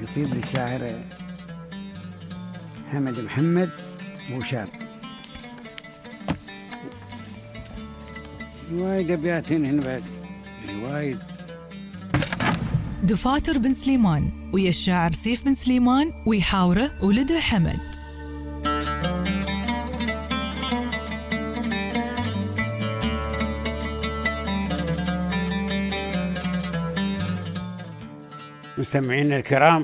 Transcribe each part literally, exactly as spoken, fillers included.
قصيد للشاعر حمد محمد بوشاب. وايد أبيات هنا بعد وايد. دفاتر بن سليمان ويا الشاعر سيف بن سليمان ويحاوره ولده حمد. مستمعين الكرام،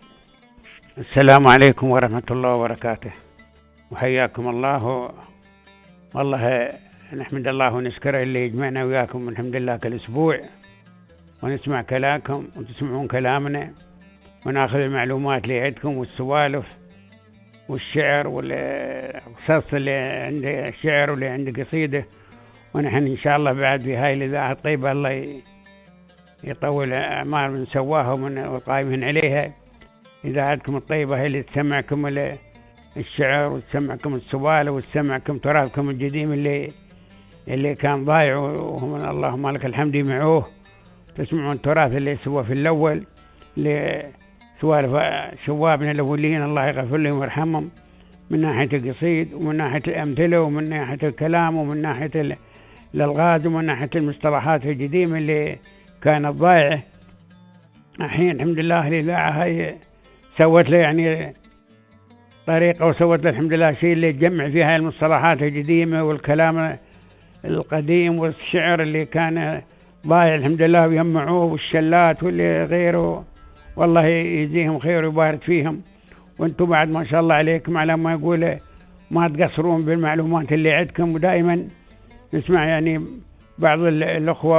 السلام عليكم ورحمة الله وبركاته، وحياكم الله. والله نحمد الله ونشكره اللي يجمعنا وياكم الحمد لله كل أسبوع، ونسمع كلامكم وتسمعون كلامنا، وناخذ المعلومات اللي عندكم والسوالف والشعر والقصص اللي عند الشعر واللي عند قصيدة. ونحن إن شاء الله بعد في هاي الإذاعة الطيبة الله يطول أعمار من سواها ومن القائمين عليها. إذاعتكم الطيبة هي اللي تسمعكم الشعر وتسمعكم السوالف وتسمعكم تراثكم القديم اللي اللي كان ضايع، وهم اللهم لك الحمد يمعوه. تسمعون التراث اللي سوى في الأول، اللي سوالف شوابنا الأولين الله يغفر لهم ويرحمهم، من ناحية القصيد ومن ناحية الأمثلة ومن ناحية الكلام ومن ناحية الألغاز ومن ناحية المصطلحات القديمة اللي كانت ضايعة. الحين الحمد لله الإذاعة هي سوت له يعني طريقة، وسوت له الحمد لله شيء اللي يجمع فيها المصطلحات القديمة والكلام القديم والشعر اللي كان ضايع الحمد لله ويجمعوه، والشلات واللي غيره. والله يجزيهم خير ويبارك فيهم. وانتم بعد ما شاء الله عليكم على ما يقول ما تقصرون بالمعلومات اللي عندكم، ودائما نسمع يعني بعض الأخوة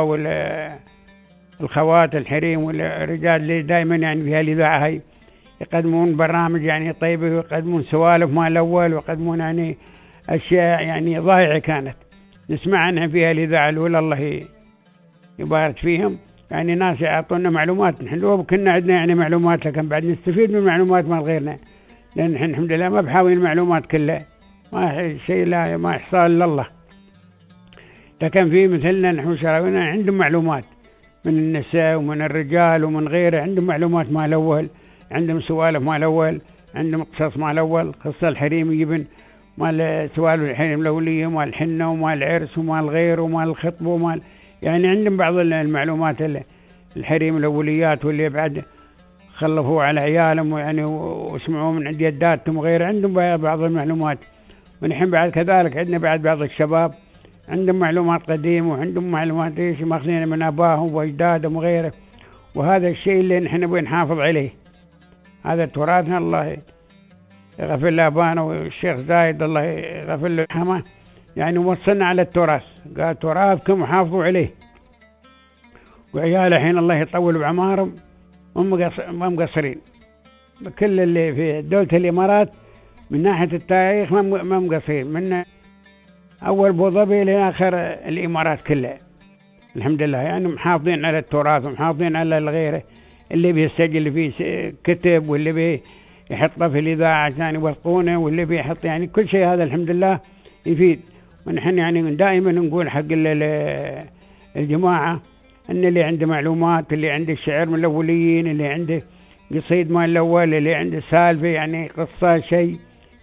والخوات الحريم والرجال اللي دائما يعني في الإذاعة هاي يقدمون برامج يعني طيبة، ويقدمون سوالف مال الأول، ويقدمون يعني أشياء يعني ضايعة كانت نسمع عنها في الإذاعة الأولى. الله يبارك فيهم، يعني ناس يعطونا معلومات. نحن لو كنا عندنا يعني معلومات لكن بعد نستفيد من معلومات مال غيرنا، لأن نحن الحمد لله ما بحاول المعلومات كلها، ما شيء لا ما يحصل إلا الله. لكن في مثلنا نحن شراوينا عندهم معلومات من النساء ومن الرجال ومن غيره، عندهم معلومات مال الأول، عندهم سوالف مال الأول، عندهم قصص مال الأول، قصة الحريم يبن مال سوالف الحريم الأولية مال الحنة ومال العرس ومال غيره ومال الخطبة ومال يعني عندهم بعض المعلومات الحريم الأوليات واللي بعد خلفوا على عيالهم ويعني واسمعوا من عند جداتهم وغيره، عندهم بعض المعلومات. ونحن بعد كذلك عندنا بعد بعض الشباب عندهم معلومات قديمة وعندهم معلومات ايش ماخذين من أباهم وأجدادهم وغيره. وهذا الشيء اللي نحن نبغى نحافظ عليه، هذا تراثنا الله يغفر له أبانا والشيخ زايد الله يغفر له يرحمه، يعني وصلنا على التراث، قال تراثكم حافظوا عليه. وعياله الحين الله يطول بعمارهم ما مقصرين، كل اللي في دولة الإمارات من ناحية التاريخ ما مقصرين، من أول أبو ظبي لآخر الإمارات كلها الحمد لله، يعني محافظين على التراث ومحافظين على الغيره اللي بيسجل فيه كتب واللي بيحطه في الإذاعة عشان يوثقونه واللي بيحط يعني كل شيء. هذا الحمد لله يفيد. ونحن يعني دائما نقول حق الجماعة أن اللي عنده معلومات، اللي عنده الشعر من الأوليين، اللي عنده قصيد مال الأول، اللي عنده سالفة يعني قصة شيء،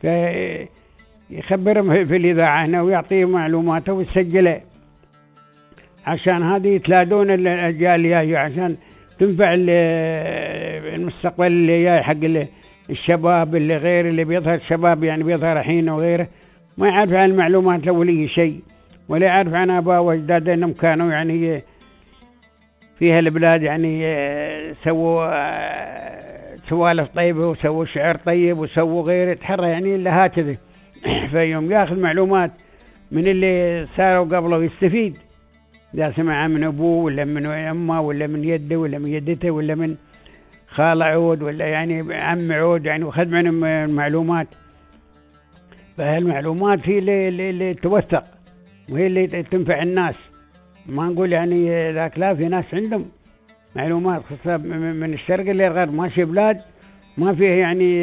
يخبرهم في الإذاعة هنا ويعطيه معلوماته ويسجله عشان هذه يتلادون الأجيال اللي جاية، عشان تنفع المستقبل اللي جاي حق الشباب اللي غير اللي بيظهر الشباب يعني بيظهر الحين وغيره ما يعرف عن المعلومات الأولية شيء، ولا يعرف عن آباء وأجداده أنهم كانوا يعني فيها البلاد يعني سووا سوالف طيبة وسووا شعر طيب وسووا غيره تحرى يعني إلا هكذا. فيوم ياخذ معلومات من اللي صاروا قبله يستفيد، إذا سمع من أبوه ولا من أمه ولا من يده ولا من يدته ولا من خال عود ولا يعني عم عود يعني وخذ منهم المعلومات. فالمعلومات هي اللي, اللي, اللي توثق وهي اللي تنفع الناس. ما نقول يعني ذاك لا، في ناس عندهم معلومات خاصة من الشرق اللي الغرب، ماشي بلاد ما فيه يعني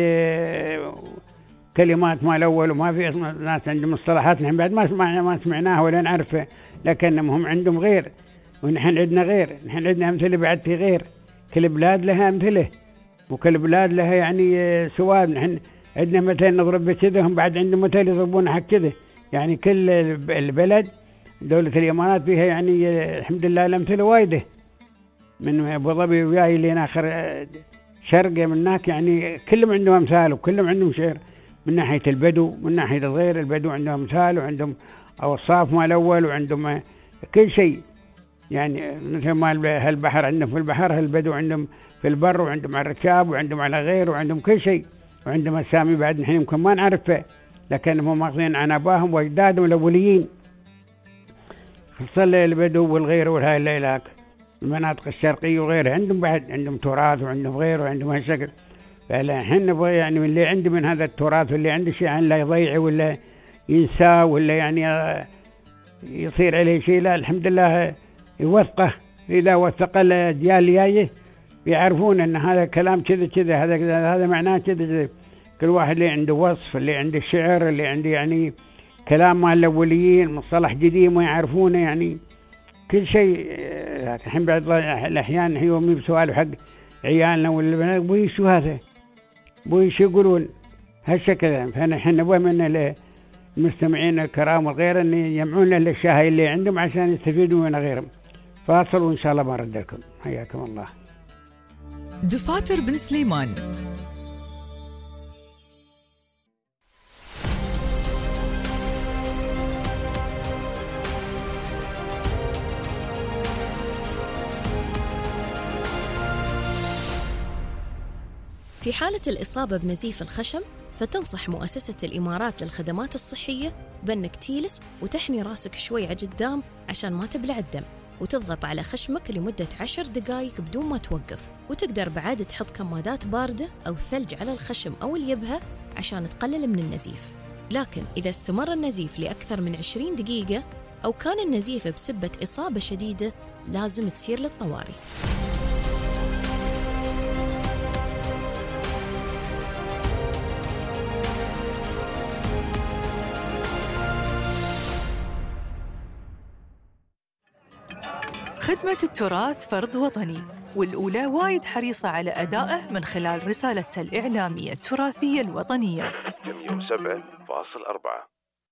كلمات مال الأول، وما في ناس عندهم مصطلحات نحن بعد ما سمعنا ما سمعناها ولا نعرفها، لكنهم هم عندهم غير ونحن عندنا غير. نحن عندنا أمثلة بعد في غير، كل بلاد لها أمثلة وكل بلاد لها يعني سواد. نحن عندنا مثل نضرب بكذا، هم بعد عندهم مثل يضربون حق كذا. يعني كل البلد دولة الإمارات فيها يعني الحمد لله الأمثلة وايدة، من أبو ظبي وياي اللي آخر شرق من هناك، يعني كلهم عندهم أمثال وكلهم عندهم شعر، من ناحية البدو من ناحية الغير. البدو عندهم أمثال وعندهم أوصاف مال الأول وعندهم كل شيء. يعني مثل ما هالبحر عندهم في البحر، هالبدو عندهم في البر، وعندهم على الركاب وعندهم على غير، وعندهم كل شيء، وعندهم أسامي بعد نحن يمكن ما نعرفها، لكنهم ماخذين عن أباهم وأجدادهم الأوليين. خصوصا البدو والغير والهاي الليلات المناطق الشرقية وغيرها، عندهم بعد عندهم تراث وعندهم غيره وعندهم هالشكل. فالحين نبغى يعني من اللي عنده من هذا التراث واللي عنده شيء لا يضيعه ولا ينساه ولا يعني يصير عليه شيء، لا الحمد لله يوثقه. إذا وثق الأجيال اللي جايه يعرفون أن هذا كلام كذا كذا، هذا هذا معناه كذا كذا. كل واحد اللي عنده وصف، اللي عنده الشعر، اللي عنده يعني كلام مال الأوليين، مصطلح قديم ويعرفونه يعني كل شيء. الحين بعض الأحيان نحن يومي بسؤال حق عيالنا ولا البنات، بوي شو هذا، بوي شو يقولون هالشكل. فنحن نبغى من المستمعين الكرام والغير أن يجمعون له الأشياء اللي عندهم عشان يستفيدوا من غيرهم. فاصل وإن شاء الله ما رد لكم. حياكم الله. دفاتر بن سليمان. في حالة الإصابة بنزيف الخشم، فتنصح مؤسسة الإمارات للخدمات الصحية بأنك تجلس وتحني راسك شوي على قدام عشان ما تبلع الدم، وتضغط على خشمك لمدة عشر دقائق بدون ما توقف. وتقدر بعد تحط كمادات باردة أو ثلج على الخشم أو اليبهة عشان تقلل من النزيف. لكن إذا استمر النزيف لأكثر من عشرين دقيقة أو كان النزيف بسبة إصابة شديدة، لازم تسير للطوارئ. خدمة التراث فرض وطني، والأولى وايد حريصة على أدائه من خلال رسالتها الإعلامية التراثية الوطنية. مئة وسبعة فاصلة أربعة.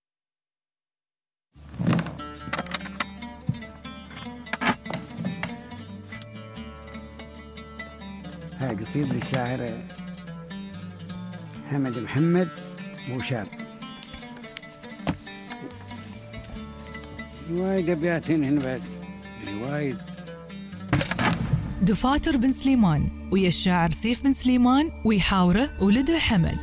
هاي قصيدة للشاعر حمد محمد موشاب. وايد أبيات هنا بعد وايد. دفاتر بن سليمان ويا الشاعر سيف بن سليمان ويحاوره ولده حمد.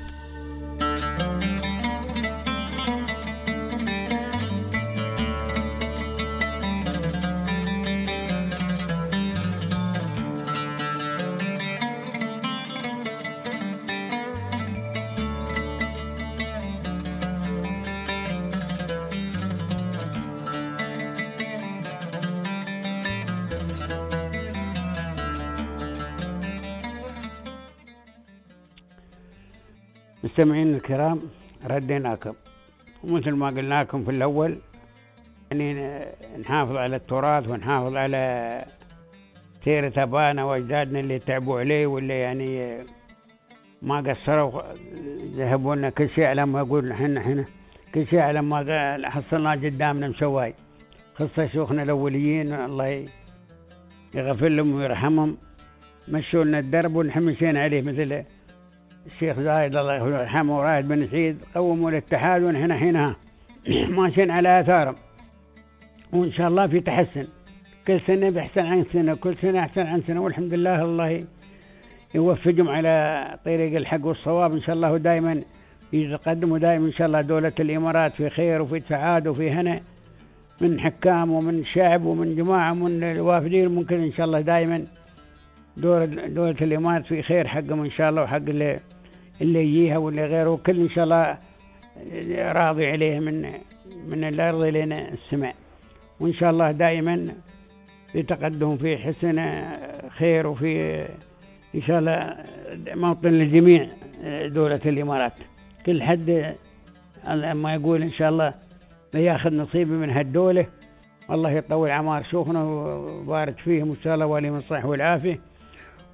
مستمعين الكرام، رديناكم ومثل ما قلنا لكم في الأول، يعني نحافظ على التراث ونحافظ على سيرة أبانا وأجدادنا اللي تعبوا عليه واللي يعني ما قصروا، ذهبوا لنا كل شيء على ما يقول نحن هنا كل شيء على ما حصلنا قدامنا مسواي. خصة شيوخنا الأوليين الله يغفر لهم ويرحمهم، مشوا لنا الدرب ونحن مشينا عليه، مثل الشيخ زايد الله يرحمه ورائد بن سعيد قوموا الاتحاد ونحن حينها ماشيين على آثارهم، وإن شاء الله في تحسن، كل سنة بحسن عن سنة، كل سنة أحسن عن سنة، والحمد لله الله يوفقهم على طريق الحق والصواب إن شاء الله، ودائما يتقدموا دائما إن شاء الله. دولة الإمارات في خير وفي سعادة وفي هنا من حكام ومن شعب ومن جماعة ومن الوافدين، ممكن إن شاء الله دائما دولة, دولة الإمارات في خير حقهم إن شاء الله، وحق اللي اللي يجيها واللي غيره، كل إن شاء الله راضي عليه من من الأرض إلى السماء، وإن شاء الله دائما في تقدم في حسن خير، وفي إن شاء الله موطن لجميع دولة الإمارات. كل حد ما يقول إن شاء الله ياخذ نصيبه من هالدولة، والله يطول عمار شيوخنا وبارك فيهم إن شاء الله، وليهم الصحة والعافية،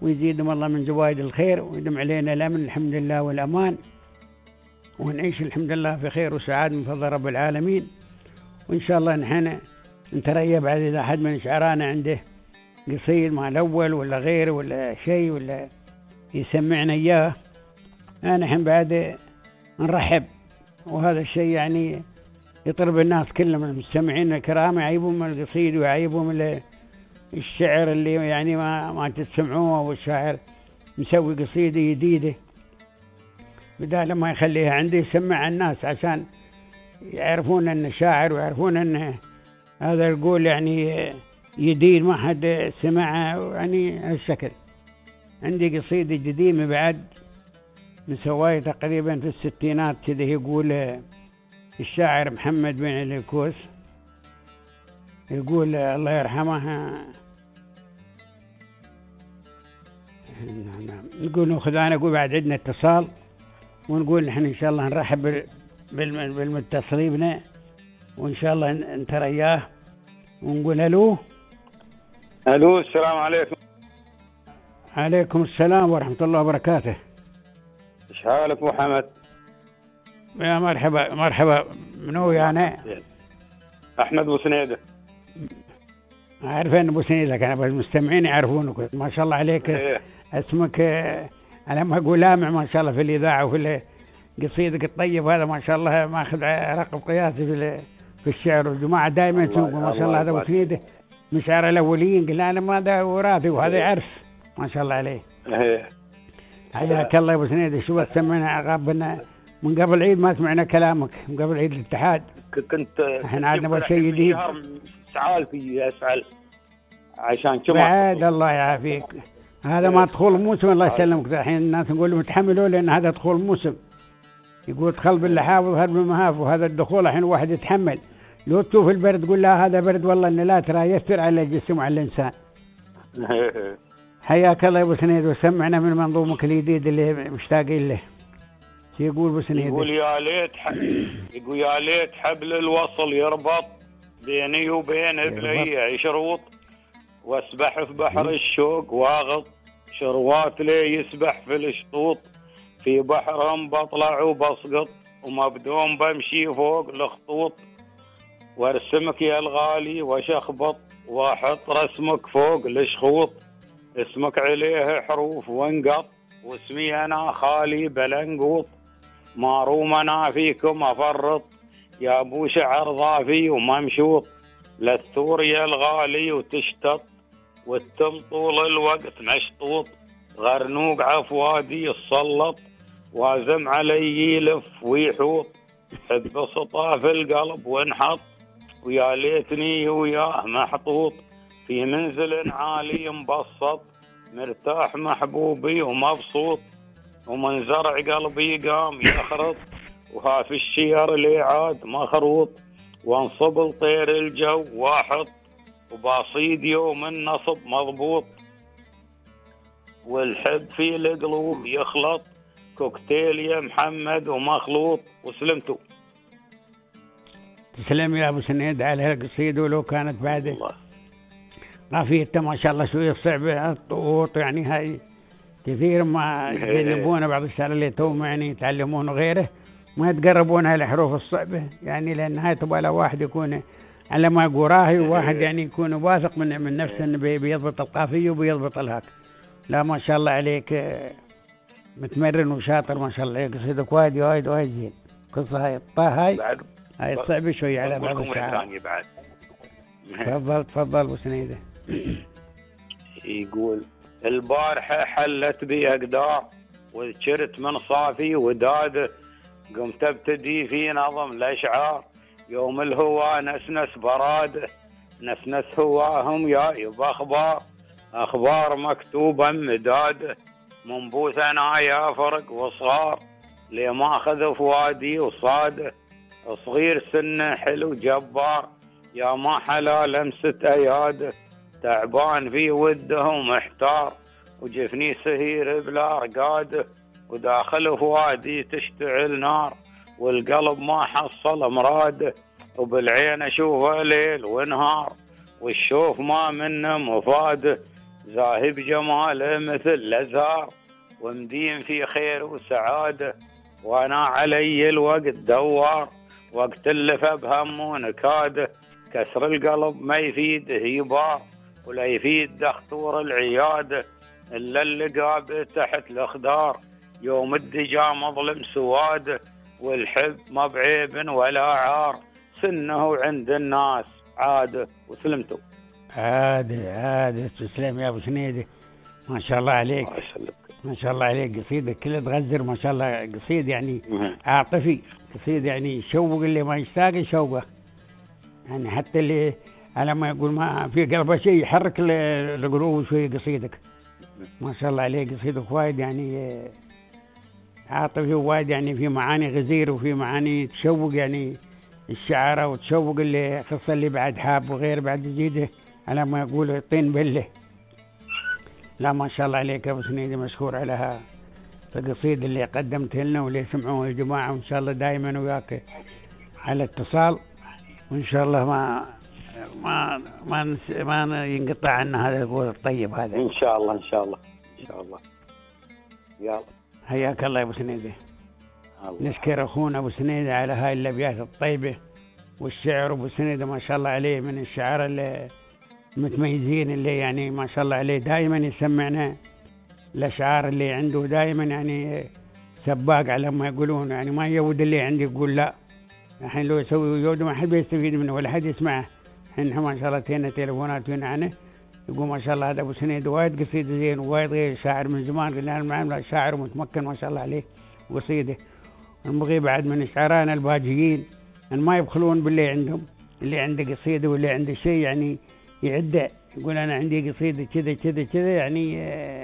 ويزيدهم الله من زوايد الخير، ويدم علينا الأمن الحمد لله والأمان، ونعيش الحمد لله في خير وسعادة من فضل رب العالمين. وإن شاء الله نحن نتريى بعد إذا أحد من شعرانا عنده قصيد مع الأول ولا غيره ولا شيء ولا يسمعنا إياه، نحن بعد نرحب. وهذا الشيء يعني يطرب الناس كلهم المستمعين الكرام، يعيبهم القصيد ويعيبهم الشعر اللي يعني ما ما تسمعوه، والشاعر مسوي قصيدة جديدة بدال ما يخليها عنده يسمع الناس عشان يعرفون أنه شاعر ويعرفون أنه هذا القول يعني جديد ما حد سمعه يعني هالشكل. عندي قصيدة جديدة بعد مسواية تقريبا في الستينات كده، يقول الشاعر محمد بن الكوس، يقول الله يرحمه، نقول ناخذ أنا أقول بعد عندنا اتصال، ونقول نحن إن شاء الله نرحب بالمتصلين بنا، وإن شاء الله نترياه ونقول ألو. ألو السلام عليكم. عليكم السلام ورحمة الله وبركاته. إيش حالك محمد؟ يا مرحبا مرحبا. منو يعني؟ أحمد بوسنيدة. عارف أن بوسنيدة كان، بس المستمعين يعرفونك ما شاء الله عليك. إيه. اسمك أنا ما أقول لامع ما شاء الله في الإذاعة وفي قصيدك الطيب هذا ما شاء الله، ماخذ رقم قياسي في في الشعر، والجماعة دائما يسوقوا ما شاء الله. هذا بوسنيدة من شعر الأولين، قلنا أنا ما هذا وراثي وهذا يعرف ما شاء الله عليه. إيه. حياك الله يا ابو سنيد. شو بس سمعنا قبلنا من قبل العيد، ما سمعنا كلامك من قبل عيد الاتحاد. كنت احنا عندنا شيء جديد. سعال في اسال عشان كم بعد الله يعافيك. هذا ما دخول موسم الله يسلمك. الحين الناس نقول متحملوا لان هذا دخول موسم، يقول دخل باللحاف وهرب بالمهاف، وهذا الدخول الحين واحد يتحمل. لو تشوف البرد تقول لا هذا برد والله انه لا ترى يثر على الجسم وعلى الانسان. حياك الله يا ابو سنيد، وسمعنا من منظومك الجديد اللي مشتاقين له. شو يقول ابو سنيد؟ يقول يا ليت ح... يقول يا ليت حبل الوصل يربط بيني وبين ابلي شروط، واسبح في بحر الشوق واغط شروات لي يسبح في الشطوط، في بحرهم بطلع وبسقط ومبدوم بمشي فوق الخطوط، وارسمك يا الغالي وشخبط واحط رسمك فوق الشخوط، اسمك عليه حروف وانقط واسمي انا خالي بلنقوط، ماروم انا فيكم افرط يا ابو شعر ضافي وممشوط، للثور يا الغالي وتشتط والتم طول الوقت مشطوط، غرنوق عفوادي يسلط وازم علي يلف ويحوط، حب سطا في القلب وانحط ويا ليتني وياه محطوط، في منزل عالي مبسط مرتاح محبوبي ومبسوط، ومن زرع قلبي قام يخرط وها في الشير لي عاد مخروط، وانصب لطير الجو واحط وباصيد يوم النصب مضبوط، والحب في القلوب يخلط كوكتيل يا محمد ومخلوط. وسلمتوا. تسلم يا ابو سنيد على القصيدة، ولو كانت بعد قافيته ما شاء الله شوية صعبة الطوط، يعني هاي كثير ما يجنبون بعض الشعر اللي توم يعني يتعلمون غيره ما يتقربون على الحروف الصعبة، يعني لأن هاي تبغى له واحد يكون على ما قراهي، وواحد يعني يكون واثق من من نفسه انه بيضبط القافية وبيضبط الهاك. لا ما شاء الله عليك متمرن وشاطر ما شاء الله عليك، قصيدك وايد وايد وايد زين. قصة هاي الطه هاي هاي صعبة شوي على بعض الشعر. تفضل تفضل ابو سنيده. يقول البارحة حلت بي أقدار وذكرت من صافي وداده، قمت ابتدي في نظم الأشعار يوم الهوى نسنس براده، نسنس هواهم يا يبا أخبار أخبار مكتوبة مداده، منبوث أنا يا فرق وصغار لما أخذ فؤادي وصاده، صغير سنه حلو جبار يا ما حلا لمسة أياده، تعبان في وده ومحتار وجفني سهير بلا رقاده، وداخل فؤادي تشتعل نار والقلب ما حصل مراده، وبالعين اشوفه ليل ونهار والشوف ما منه مفاده، زاهب جماله مثل لزار، ومدين في خير وسعادة، وانا علي الوقت دوار، وقت اللف بهم ونكاده، كسر القلب ما يفيد هيبار، ولا يفيد دختور العيادة، إلا اللي قابل تحت الأخدار، يوم الدجا مظلم سواده، والحب ما بعيب ولا عار، سنه عند الناس عاده. وسلمتوا. عادي عادي، تسلم يا ابو سنيدي، ما شاء الله عليك، الله يسلمك. ما شاء الله عليك، قصيدك كله تغزر ما شاء الله، قصيد يعني عاطفي، قصيد يعني يشوق اللي ما يشتاق يشوقه، يعني حتى اللي على ما يقول ما في قلبه شيء يحرك القلوب شوي. قصيدك ما شاء الله عليك، قصيدك وايد يعني عاطفي، وايد يعني في معاني غزير، وفي معاني تشوق يعني الشعراء، وتشوق اللي خصوصا اللي بعد حاب وغير بعد يزيده على ما يقول الطين بله. لا ما شاء الله عليك يا ابو سنيدي، مشكور على القصيدة اللي قدمتها لنا واللي سمعوها يا جماعه، وان شاء الله دائما وياك على اتصال، وان شاء الله ما ما ما, ما ينقطع عنا هذا القول الطيب هذا ان شاء الله. ان شاء الله ان شاء الله. يلا حياك الله يا ابو سنيدي. الله. نشكر اخونا ابو سنيدي على هاي الابيات الطيبه، والشعر ابو سنيدي ما شاء الله عليه من الشعراء اللي متميزين، اللي يعني ما شاء الله عليه دائما يسمعنا الاشعار اللي عنده، دائما يعني سباق على ما يقولون، يعني ما يود اللي عندي يقول لا، الحين لو يسوي يود ما حد يستفيد منه ولا حد يسمعه. الحين ما شاء الله تينا تليفونات وين عنه يقول ما شاء الله هذا ابو سنيدي وايد قصيده زين، ووايد غير شاعر من زمان، قلنا المعامله شاعر متمكن ما شاء الله عليه قصيده. نبغي بعد من شعرانا الباجيين ان ما يبخلون باللي عندهم، اللي عنده قصيده واللي عنده شيء يعني يعده، يقول انا عندي قصيده كذا كذا كذا، يعني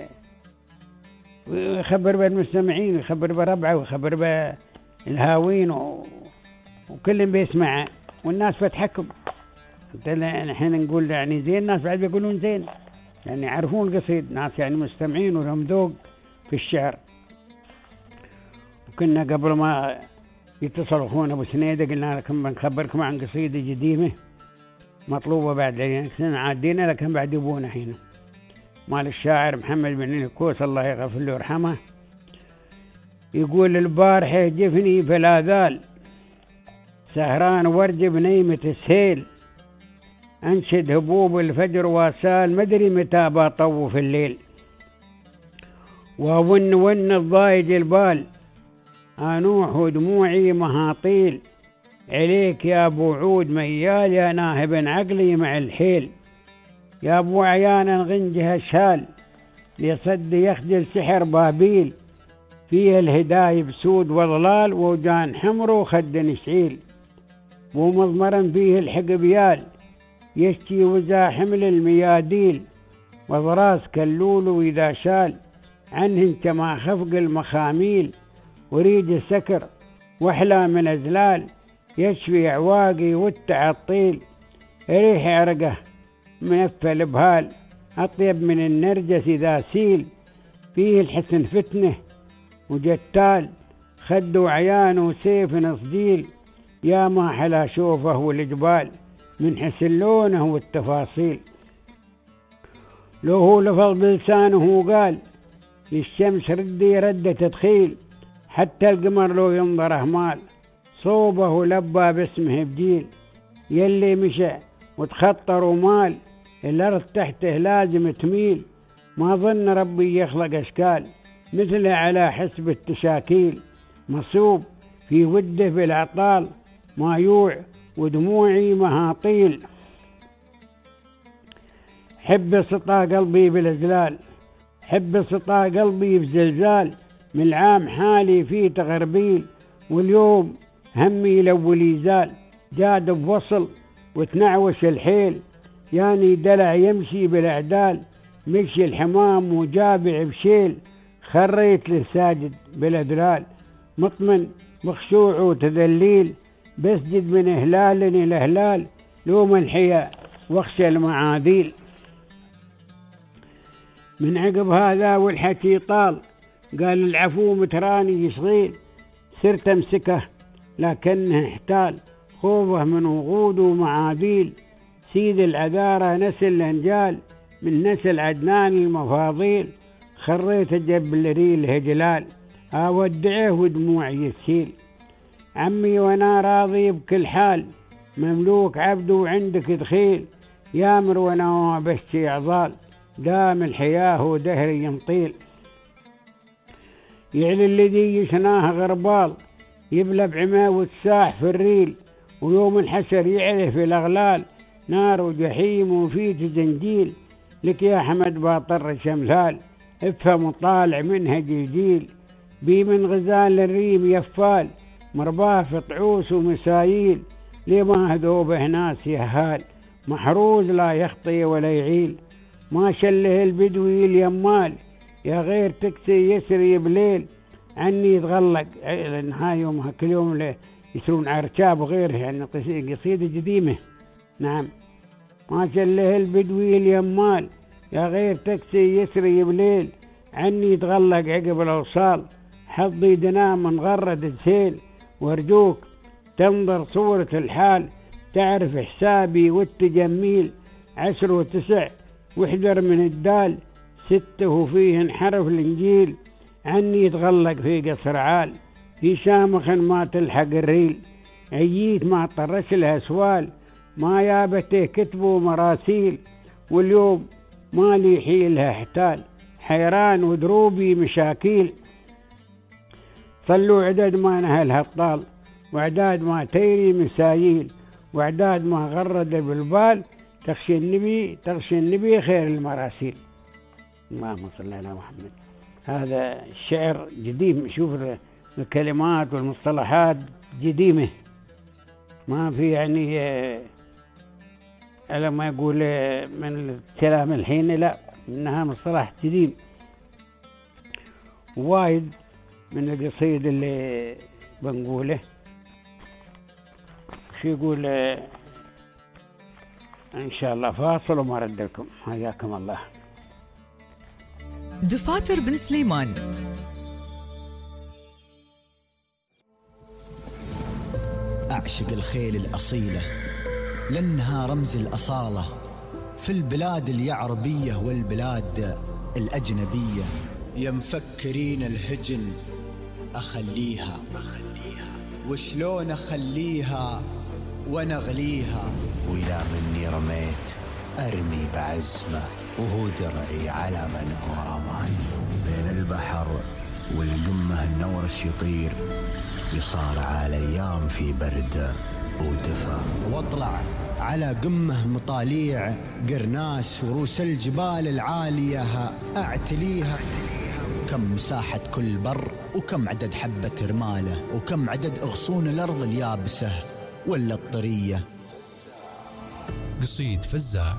يخبر بالمستمعين ويخبر بربعه ويخبر بالهاوين وكل بيسمعه، والناس بتحكم. الحين نقول يعني زين، الناس بعد بيقولون زين، يعني يعرفون القصيد، ناس يعني مستمعين ولهم ذوق في الشعر. وكنا قبل ما يتصل اخونا ابو سنيدي قلنا لكم بنخبركم عن قصيده قديمه مطلوبه بعد يعني سنه عادينا، لكن بعد يبونا هنا مال الشاعر محمد بن الكوس الله يغفر له ويرحمه. يقول البارحه جفني فلا ذال، سهران ورد بنيمه السيل، انشد هبوب الفجر واسال، مدري متى بطوف الليل، وون ون الضايج البال، انوح ودموعي مهاطيل، عليك يا ابو عود ميال، يا ناهب عقلي مع الحيل، يا ابو عيانا غنجها الشال، لصد يخجل سحر بابيل، فيه الهداي بسود وضلال، وجان حمر وخد نشعيل، ومضمرا فيه الحقبيال، يشتي وزا حمل المياديل، وضراس كاللول وإذا شال، عنهن كما خفق المخاميل، وريد السكر واحلى من ازلال، يشفي عواقي والتعطيل، ريح عرقه منفل بهال، اطيب من النرجس اذا سيل، فيه الحسن فتنه وجتال، خد وعيان وسيف نصديل، يا ما حلا شوفه والجبال، من حسن لونه والتفاصيل، لو هو لفظ بلسانه قال، للشمس ردي رد تدخيل، حتى القمر لو ينظر اهمال، صوبه لبى باسمه بجيل، يلي مشى وتخطر ومال، الارض تحته لازم تميل، ما ظن ربي يخلق اشكال، مثله على حسب التشاكيل، مصوب في وده بالعطال، ما يوع ودموعي مهاطيل، حب سطى قلبي بالازلال، حب سطى قلبي بزلزال، من العام حالي في تغربيل، واليوم همي لو يزال، جاد بوصل وتنعوش الحيل، يعني دلع يمشي بالاعدال، مشي الحمام وجابع بشيل، خريت للساجد بالاذلال، مطمن مخشوع وتذليل، بسجد من هلال الى هلال، لوم الحياء واخشى المعاذيل. من عقب هذا والحكي طال، قال العفو متراني صغير، صرت امسكه لكنه احتال، خوفه من وغود ومعابيل، سيد العذارى نسل الانجال، من نسل عدنان المفاضيل، خريت جبل ريل هجلال، أودعه ودموعي يسيل. عمي وانا راضي بكل حال، مملوك عبد وعندك دخيل، يامر وانا بشتي عضال، دام الحياة ودهري يمطيل. يعلي الذي يشناه غربال، يبلى بعماه وتساح في الريل، ويوم الحسر يعلي في الأغلال، نار وجحيم وفيه زنجيل. لك يا حمد باطر شمثال، افهم وطالع منها جيجيل. بي من غزال الريم يفال، مرباه في طعوس ومسايل، لما هذوبه ناس يهال، محروز لا يخطي ولا يعيل. ما شله البدوي اليمال، يا غير تكسي يسري بليل، عني يتغلق هاي يومها كل يوم له يسرون عرشاب وغيره، يعني قصيدة قديمة. نعم. ما شله البدوي اليمال، يا غير تكسي يسري بليل، عني يتغلق عقب الأوصال، حظي دنا من غرد السيل. وارجوك تنظر صورة الحال، تعرف حسابي والتجميل. عشر وتسع واحذر من الدال، ستة وفيه حرف الإنجيل. عني يتغلق في قصر عال، في شامخ ما تلحق الريل. عييت ما طرش لها سوال، ما يابته كتبوا مراسيل. واليوم ما لي حيلها احتال، حيران ودروبي مشاكيل. صلوا عدد ما نهلها الطال، وعداد ما تيري مسايل، وعداد ما غرد بالبال. تخشى النبي تخشى النبي خير المراسيل. اللهم صل على محمد. هذا الشعر قديم، شوف الكلمات والمصطلحات قديمة، ما في يعني على ما يقول من الكلام الحين، لا، إنها مصطلح قديم. وايد من القصيد اللي بنقوله. شو يقول إن شاء الله فاصل وما ردكم. حياكم الله. دفاتر بن سليمان. أعشق الخيل الأصيلة لأنها رمز الأصالة في البلاد اليعربية والبلاد الأجنبية. يا مفكرين الهجن أخليها، وشلون أخليها ونغليها، وإلى مني رميت أرمي بعزمة، وهو درعي على من هو رماني. بين البحر والقمة النورش يطير، يصارع الأيام في برد ودفا، واطلع على قمة مطاليع قرناس وروس الجبال العالية أعتليها. كم مساحة كل بر، وكم عدد حبة رمالة، وكم عدد أغصون الأرض اليابسة ولا الطرية. قصيد فزاع.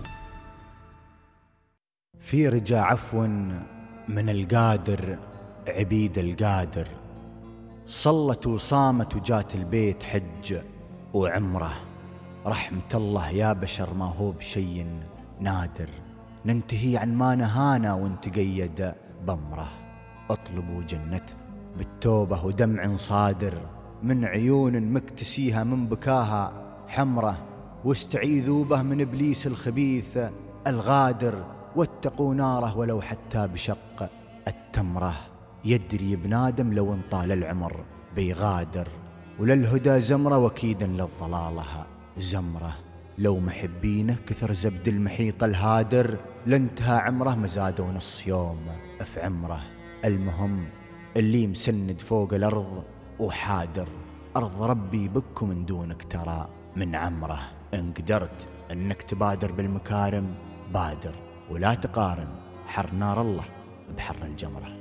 في رجا عفو من القادر عبيد القادر، صلت وصامت وجات البيت حج وعمره. رحمة الله يا بشر ما هو بشي نادر، ننتهي عن ما نهانا ونتقيد بمره. اطلبوا جنته بالتوبة ودمع صادر، من عيون مكتسيها من بكاها حمره. واستعيذوا به من إبليس الخبيث الغادر، واتقوا ناره ولو حتى بشق التمره. يدري بنادم لو انطال العمر بيغادر، وللهدى زمرة وكيدا للضلالها زمرة. لو محبينه كثر زبد المحيط الهادر، لانتهى عمره مزادوا نص يوم في عمره. المهم اللي مسند فوق الأرض وحادر، أرض ربي بك من دونك ترى من عمره. إن قدرت أنك تبادر بالمكارم بادر، ولا تقارن حر نار الله بحر الجمرة.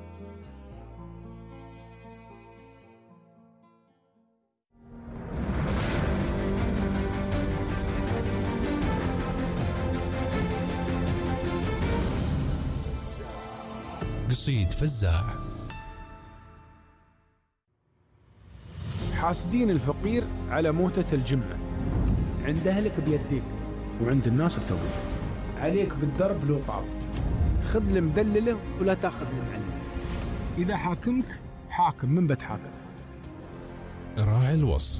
قصيد فزاع. حاسدين الفقير على موتة الجمعة، عند أهلك بيديك وعند الناس بثوبك. عليك بالدرب لو طاب، خذ المدللة ولا تاخذ المعللة. إذا حاكمك حاكم من بتحاكم. راعي الوصف.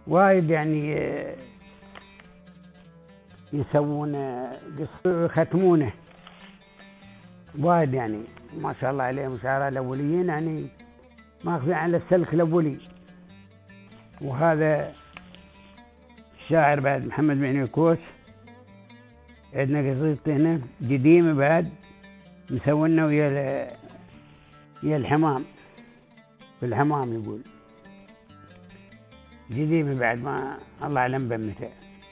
وايد يعني يسوون يختمونه وايد يعني ما شاء الله عليهم شعراء الأوليين يعني ماخذين على السلك الأولي. وهذا الشاعر بعد محمد بن يكوس عندنا قصيدته هنا قديمة بعد مسوينا ويا ويا الحمام في الحمام يقول قديمة بعد ما الله أعلم بمتى.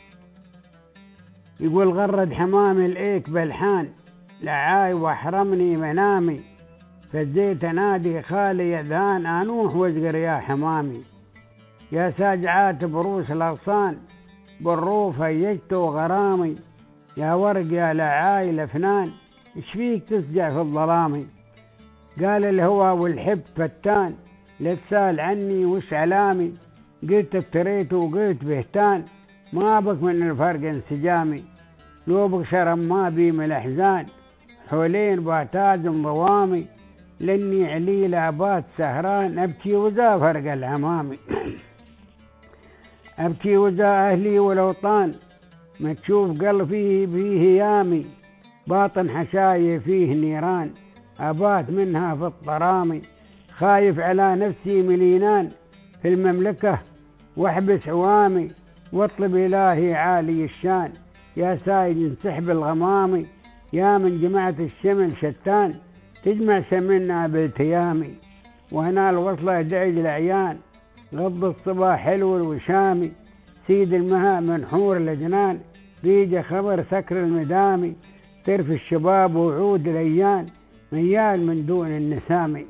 يقول غرد حمامي الإيك بالحان لعاي واحرمني منامي فزيت نادي خالي يذان أنوح وازقر يا حمامي يا ساجعات بروس الأغصان بالروف هيجت غرامي يا ورق يا لعاي لفنان ايش فيك تسجع في الظلامي قال الهوى والحب فتان لا تسال عني وش علامي قلت افتريت وقلت بهتان ما بك من الفرق انسجامي لو بك شرم ما بي من الأحزان حولين بعتازم ضوامي لاني عليل ابات سهران ابكي وذا فرق العمامي ابكي وذا اهلي والاوطان ما تشوف قلبي فيه هيامي باطن حشاي فيه نيران ابات منها في الطرامي خايف على نفسي ملينان في المملكة واحبس عوامي واطلب الهي عالي الشان يا سايد انسحب الغمامي يا من جماعة الشمل شتان تجمع سمنا بالتيامي وهنا الوصلة دعج العيان غض الصباح حلو الوشامي سيد المها من حور الأجنان بيجي خبر سكر المدامي ترف الشباب وعود الأيان ميال من دون النسامي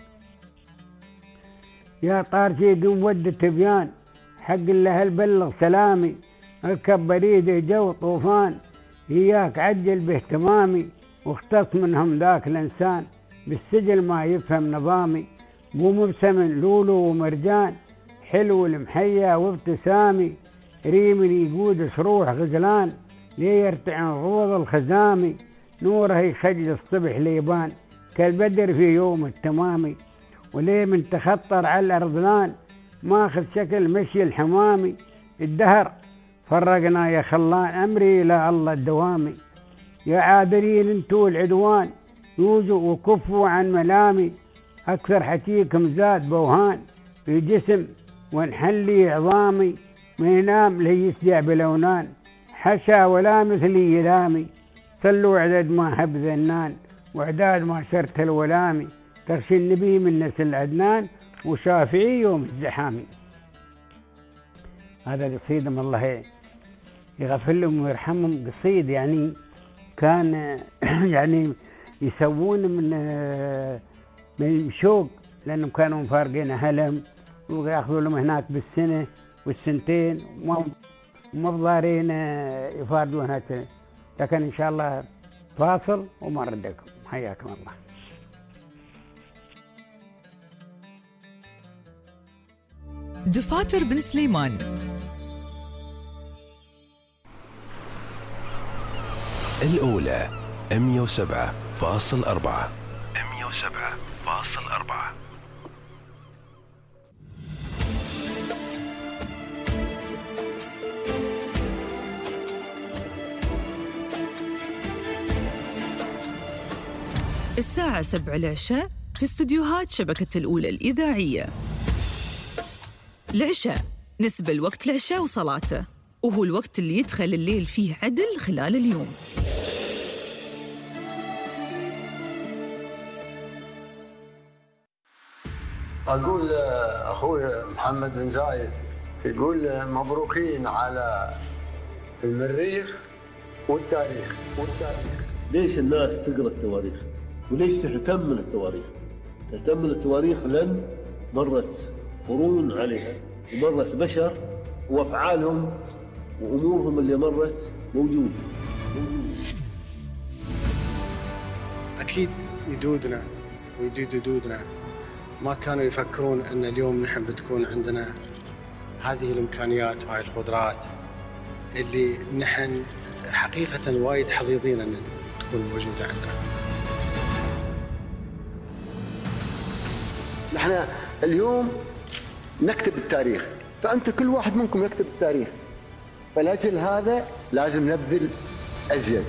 يا طارشي قم ود التبيان حق الله بلغ سلامي اركب بريد جو طوفان إياك عجل باهتمامي واختص منهم ذاك الإنسان بالسجل ما يفهم نظامي قوم بسمن لولو ومرجان حلو المحيا وابتسامي ريم يقود شروح غزلان ليه يرتعن روض الخزامي نوره يخجل الصبح ليبان كالبدر في يوم التمامي وليه من تخطر على الأرضلان ماخذ شكل مشي الحمامي الدهر فرقنا يا خلان أمري إلى الله الدوامي يا عادلين انتو العدوان يوزوا وكفوا عن ملامي أكثر حكيكم زاد بوهان في جسم وانحلي عظامي ما ينام ليسجع بلونان حشا ولا مثلي يلامي صلوا عدد ما هب ذنان وعداد ما شرت الولامي ترشي النبي من نسل عدنان وشافعي يوم الزحامي. هذا قصيدة من الله يغفر لهم ويرحمهم قصيد يعني كان يعني يسوون من من شوق لأنهم كانوا مفارقين أهلهم ويأخذوا لهم هناك بالسنة والسنتين وما بضارين يفارقوا هناك. لكن إن شاء الله فاصل وما ردكم. حياكم الله. دفاتر بن سليمان الأولى مية وسبعة فاصل أربعة مية وسبعة فاصل أربعة. الساعة سبع العشاء في استديوهات شبكة الأولى الإذاعية. العشاء نسبة الوقت العشاء وصلاته، وهو الوقت اللي يدخل الليل فيه عدل خلال اليوم. أقول أخوي محمد بن زايد يقول مبروكين على المريخ والتاريخ والتاريخ. ليش الناس تقرأ التواريخ؟ وليش تهتم من التواريخ؟ تهتم من التواريخ لأن مرت قرون عليها ومرت بشر وأفعالهم وأمورهم اللي مرت موجودة. أكيد جدودنا وجدود جدودنا ما كانوا يفكرون أن اليوم نحن بتكون عندنا هذه الإمكانيات وهذه القدرات اللي نحن حقيقة وايد حظيظين أن تكون موجودة عندنا. نحن اليوم نكتب التاريخ فأنت كل واحد منكم يكتب التاريخ، فلأجل هذا لازم نبذل أزيد.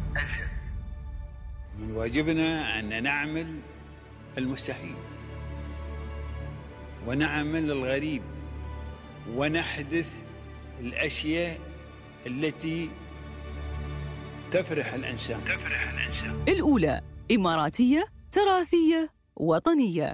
من واجبنا أن نعمل المستحيل ونعمل الغريب ونحدث الأشياء التي تفرح الإنسان. تفرح الإنسان. الأولى إماراتية تراثية وطنية.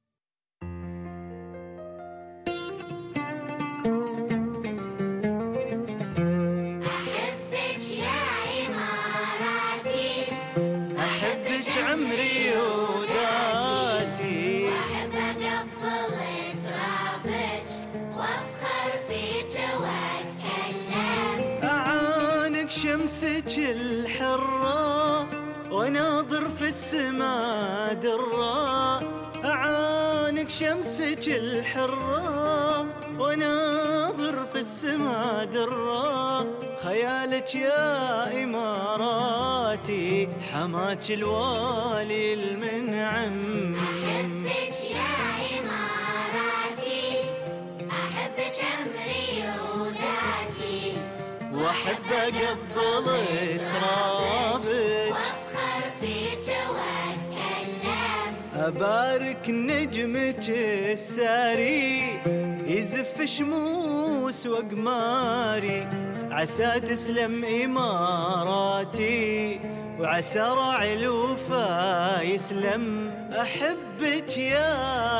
أحبك يا إماراتي، أحبك عمري وذاتي، وأحب أقبل ترابك وأفخر فيك وأتكلم. أعانق شمسك الحرة وناظر في السماء درة، أعانق شمسك الحرة وناظر في السماء درة، خيالك يا إماراتي حماك الوالي المنعم. أحبك يا إماراتي، أحبك عمري وذاتي، وأحب أقبل ترابك وأفخر فيك وأتكلم. أبارك نجمك الساري يزف شموس وقماري، عسى تسلم إماراتي وعسى راعي الوفا يسلم. أحبك يا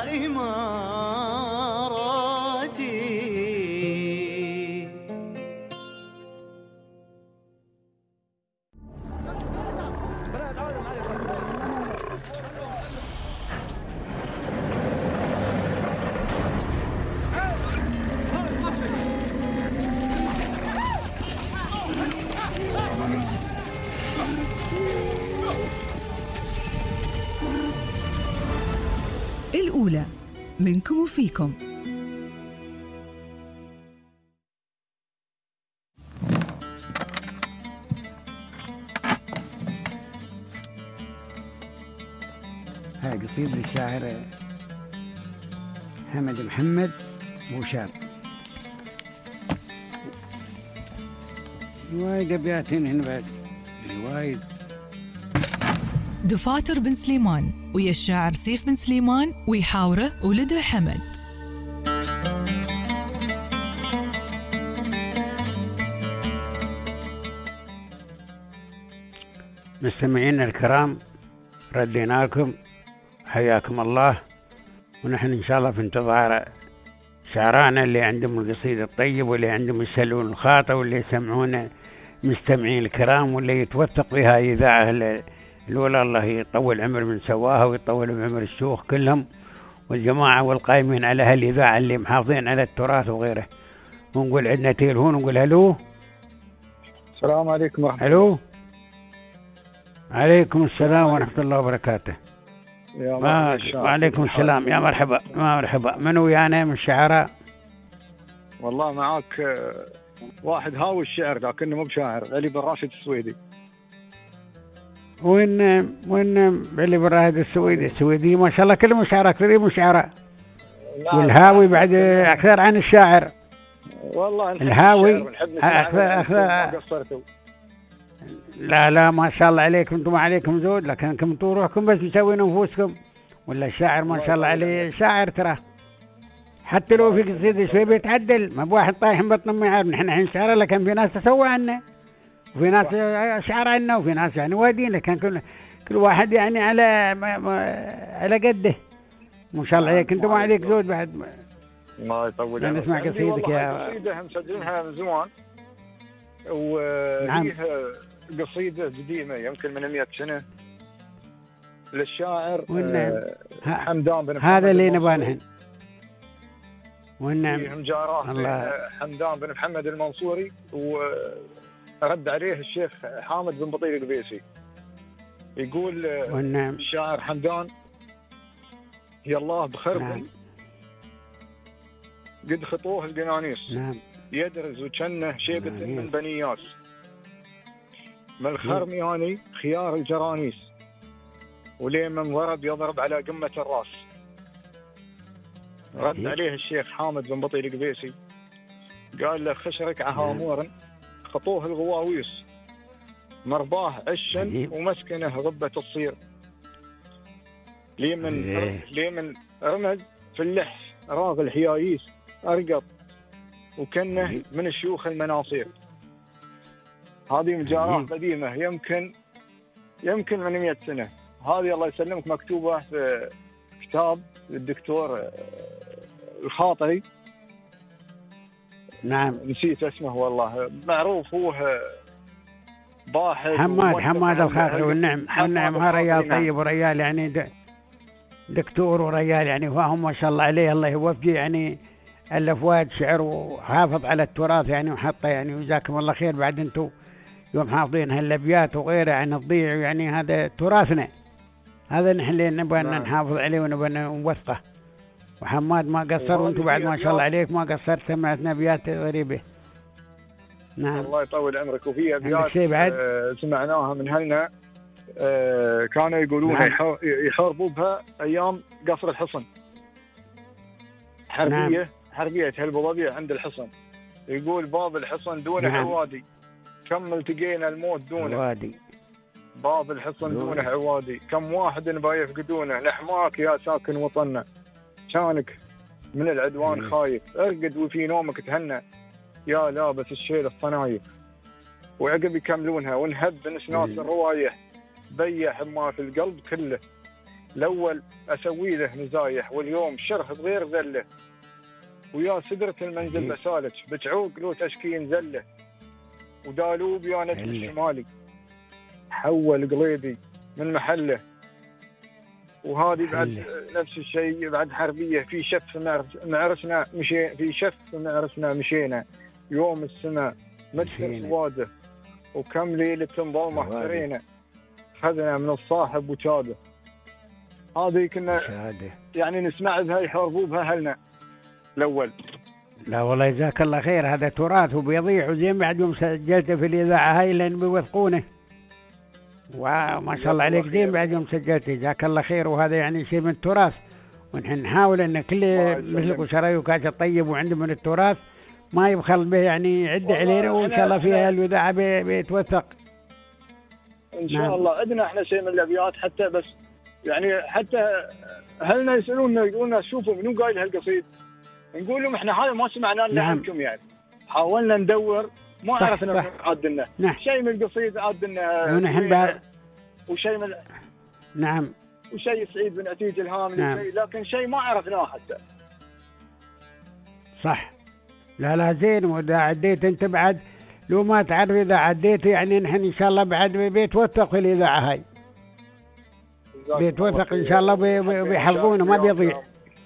إماراتي. الأولى منكم وفيكم. هاي قصيدة للشاعر حمد محمد بوشاب. وايد أبيات هنا بعد، وايد. دفاتر بن سليمان ويا الشاعر سيف بن سليمان ويحاوره ولده حمد. مستمعينا الكرام، ردينا لكم، حياكم الله، ونحن إن شاء الله في انتظار شعرانا اللي عندهم القصيد الطيب، واللي عندهم يسألون الخاطئ، واللي يسمعون مستمعين الكرام، واللي يتوثق بها إذاعة الأولى. الله يطول عمر من سواها ويطول عمر الشيوخ كلهم والجماعة والقائمين على هالإذاعة اللي محافظين على التراث وغيره. ونقول عندنا تليفون، نقول هلو. السلام عليكم ورحمة الله. هلو. عليكم السلام ورحمة الله وبركاته. يا ما وعليكم السلام. يا مرحبا. ما مرحبا. من ويانا من الشعراء؟ والله معاك واحد هاوي الشعر لكنه مو بشاعر، علي بن راشد السويدي. وين وين علي بن راشد السويدي؟ السويدي ما شاء الله كلهم شعراء، كثير شعراء. والهاوي بعد أكثر عن الشاعر. والله الهاوي أكثر أكثر. لا لا ما شاء الله عليكم، انتم ما عليكم زود، لكن انكم روحكم بس مسوين انفسكم. ولا الشاعر ما شاء الله عليه شاعر ترى، حتى لو في قصيدة شوي بيتعدل، ما بواحد طايح بطن ما يعرف. نحن الحين شعر، لكن في ناس تسوى عنا، وفي ناس شعر عنا، وفي ناس يعني وادين، لكن كل كل واحد يعني على ما ما على قده. ما شاء الله عليك، انتم ما عليك زود بعد. ما يطول يعني نسمع قصيدك يا قصيدة مسجلينها من زمان، وليها قصيدة قديمة يمكن من مئة سنة للشاعر آه حمدان بن هذا اللي نبانهن. والنعم الله. حمدان بن محمد المنصوري، ورد عليه الشيخ حامد بن بطيل القبيسي. يقول والنعم. الشاعر حمدان: يا الله بخربن نعم. قد خطوه القنانيس، نعم. يدرز وجنه شيبة من بني ياس، من الخرمياني خيار الجرانيس، وليه من ضرب يضرب على قمة الراس. رد عليه الشيخ حامد بن بطيل القبيسي قال له خشرك عهامور خطوه الغواويس مرباه عشن ومسكنه غبة الصير ليمن ليمن رمز في اللحف راغ الحياييس أرقط وكنه من الشيوخ المناصير. هذه مجارات قديمة يمكن يمكن من مئة سنة. هذه الله يسلمك مكتوبة في كتاب الدكتور الخاطري. نعم نسيت اسمه والله، معروف هو باحث حماد حماد الخاطري. والنعم والنعم ها ريال طيب وريال يعني دكتور وريال يعني فاهم ما شاء الله عليه الله يوفقه يعني ألف وايد شعر وحافظ على التراث يعني وحطه يعني وجزاكم الله خير. بعد انتم يوم حافظين هالابيات وغيره عن الضيع يعني هذا تراثنا، هذا نحن اللي نبغى نحافظ عليه ونبغى نوثقه. وحماد ما قصر وانتم بعد ما شاء الله عليك ما قصرت سمعتنا ابيات غريبه. نعم الله يطول عمرك. وفي ابيات آه سمعناها من هلنا آه كانوا يقولون نعم. يحاربوا بها ايام قصر الحصن حربيه نعم. حربيه هالبضبيع عند الحصن. يقول باب الحصن دونه نعم. عوادي كم التقينا الموت دونه عوادي باب الحصن دونه عوادي كم واحد نبا يفقدونه نحماك يا ساكن وطننا كانك من العدوان مم. خايف ارقد وفي نومك تهنى يا لابس الشيل الصنايف. وعقب يكملونها ونهب نسناس الروايح بيح ما في القلب كله الاول اسوي له نزايح واليوم شرح بغير ذله ويا سدرة المنزل بسالك بتعوق لو تشكين زله ودالوب يا نجم الشمالي حول قليدي من محله. وهذه بعد نفس الشيء بعد حربيه في شف معرسنا مشي في شف معرسنا مشينا يوم السماء مدفر سواده وكم ليله ظلمه احترينا خذنا من الصاحب وشاده. هذه كنا شهادة. يعني نسمع بها يحاربوا بها اهلنا الاول. لا والله جزاك الله خير هذا تراث وبيضيع وزين بعد يوم سجلته في الاذاعه هاي لان بيوثقونه وما شاء الله عليك زين بعد يوم سجلته جزاك الله خير. وهذا يعني شيء من التراث ونحن نحاول ان كل مثلك وشراي وكاش الطيب وعنده من التراث ما يبخل به يعني يعد علينا وان شاء الله فيها الاذاعه بيتوثق ان شاء نعم. الله عندنا احنا شيء من الابيات حتى بس يعني حتى اهلنا يسالوننا يقولون شوفوا منو قايل هالقصيد نقول لهم احنا هذا ما سمعناه الا نعم. عنكم يعني حاولنا ندور ما عرفنا عادنا نعم. شيء من القصيد عادنا ونحن بعد وشيء من نعم وشيء سعيد بن عتيج الهاملي نعم. شيء لكن شيء ما عرفناه حتى صح. لا لا زين واذا عديت انت بعد لو ما تعرف اذا عديت يعني نحن ان شاء الله بعد بيتوثق في الاذاعه هاي بيتوثق ان شاء الله بيحفظونه ما بيضيع.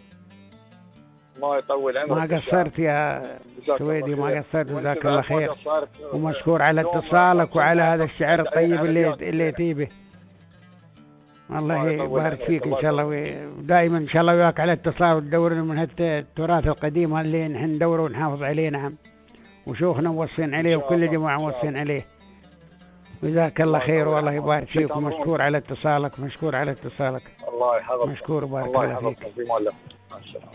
ما يطول عمرك ما قصرت يا سويدي ما قصرت جزاك الله خير ومشكور على اتصالك وعلى هذا الشعر الطيب اللي اللي تيبه. الله يبارك فيك ان شاء الله ودائما ان شاء الله وياك على اتصال وتدور من التراث القديم اللي نحن ندوره ونحافظ عليه. نعم وشوخنا موصين عليه وكل جماعه موصين عليه. جزاك الله خير والله يبارك فيك ومشكور على اتصالك مشكور على اتصالك. الله يحفظك مشكور بارك الله الله فيك. في مالك مع السلامه.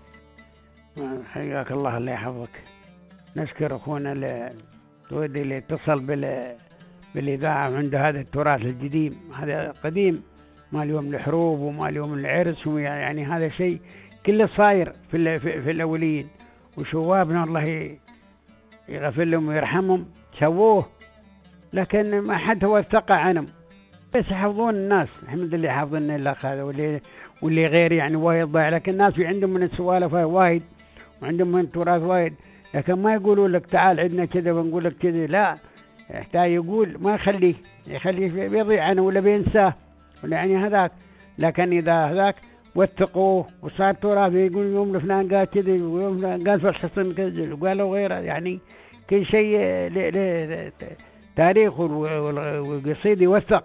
حياك الله الله يحفظك. نشكر اخونا السويدي اللي اتصل بال بالاذاعه وعنده هذا التراث القديم هذا قديم ما اليوم الحروب وما اليوم العرس يعني هذا شيء كله صاير في في, في الاولين وشوابنا الله يغفر لهم ويرحمهم سووه لكن ما حد وثق عنهم بس يحفظون الناس الحمد لله حافظين الا هذا واللي واللي غير يعني وايد ضايع. لكن الناس في عندهم من السوالف وايد وعندهم من التراث وايد لكن ما يقولوا لك تعال عندنا كذا ونقول لك كذا لا يحتاج يقول ما يخليه يخليه بيضيع عنه ولا بينساه ولا يعني هذاك. لكن إذا هذاك وثقوه وصار تراث يقول يوم الفلان قال كذا ويوم قال في الحصن كذا وقالوا غيره يعني كل شيء له تاريخ والقصيد يوثق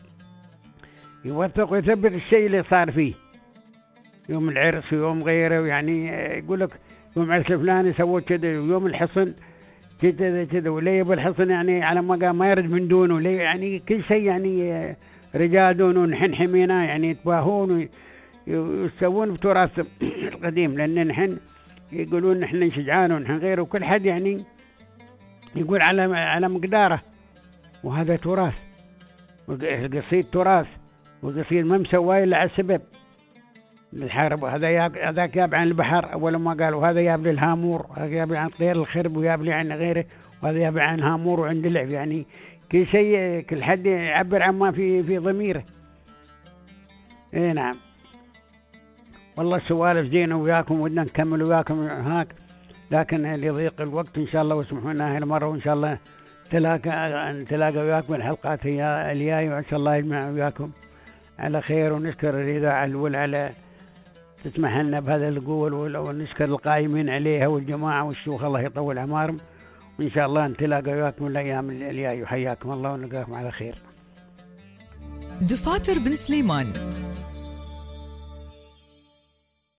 يوثق ويثبت الشيء اللي صار فيه يوم العرس ويوم غيره يعني يقول لك يوم عرس الفلاني سووا كذا ويوم الحصن كذا كذا وليه بالحصن يعني على ما قام ما يرد من دونه ليه يعني كل شيء يعني رجال دونه نحن حمينا يعني يتباهون يسوون بتراث القديم، لأن نحن يقولون نحن نشجعان ونحن غيره، وكل حد يعني يقول على على مقداره، وهذا تراث، القصيد تراث، والقصيد ما مسواه إلا على السبب الحرب. هذا هذاك ياب عن البحر أول ما قالوا، هذا ياب للهامور، هذا ياب عن طير الخرب، وياب لي عن غيره، وهذا ياب عن هامور وعند لعب. يعني كل شيء كل حد يعبر عن ما في في ضميره. اي نعم، والله السوالف زينة وياكم، ودنا نكمل وياكم هاك، لكن لضيق الوقت إن شاء الله واسمحوا لنا هاي المرة، وإن شاء الله نتلاقى نتلاقى وياكم الحلقات هي الجاية، وإن شاء الله يجمع وياكم على خير. ونشكر الإذاعة الأولى على تسمح لنا بهذا القول، ونشكر القائمين عليها والجماعة والشيوخ، الله يطول أعمارهم، وإن شاء الله نتلاقى وياكم الأيام الجاية، وحياكم الله ونلقاكم على خير. دفاتر بن سليمان